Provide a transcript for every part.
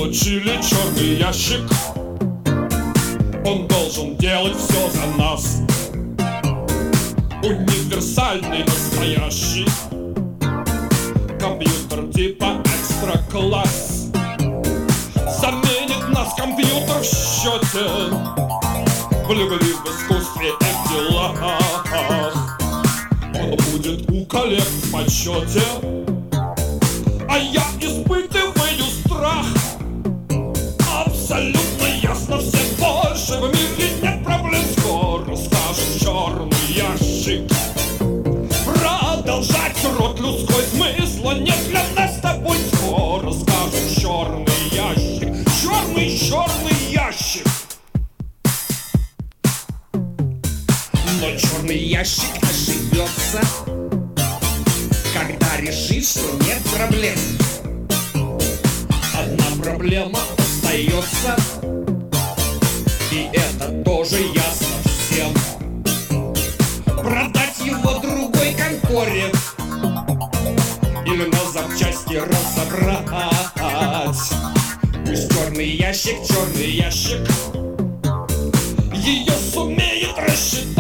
получили черный ящик. Он должен делать все за нас. Универсальный, настоящий компьютер типа экстра класс. Заменит нас компьютер в счете, в любви, в искусстве и в делах. Он будет у коллег в почете, а я испытываю страх. Абсолютно ясно всем, больше в мире нет проблем. Скоро скажет черный ящик. Продолжать род людской смысла нет для нас с тобой. Скоро скажет черный ящик. Черный ящик. Но черный ящик ошибется, когда решит, что нет проблем. Одна проблема остается, и это тоже ясно всем. Продать его другой конторе или на запчасти разобрать. Пусть черный ящик ее сумеет рассчитать.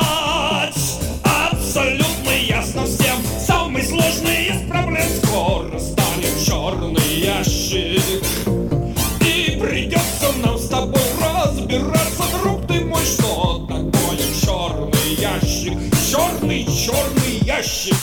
Абсолютно ясно всем, самый сложный из проблем скоро станет черный ящик. И придется нам с тобой разбираться, друг ты мой, что такое черный ящик. Черный ящик.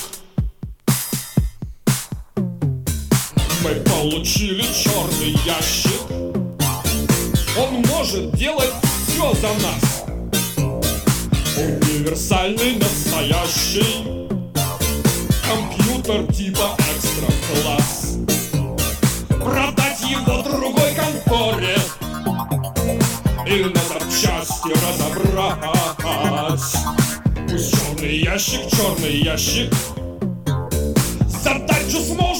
Мы получили черный ящик. Он может делать все за нас. Универсальный, настоящий компьютер типа экстра класс. Продать его другой конторе или на запчасти разобрать. Пусть черный ящик задачу сможет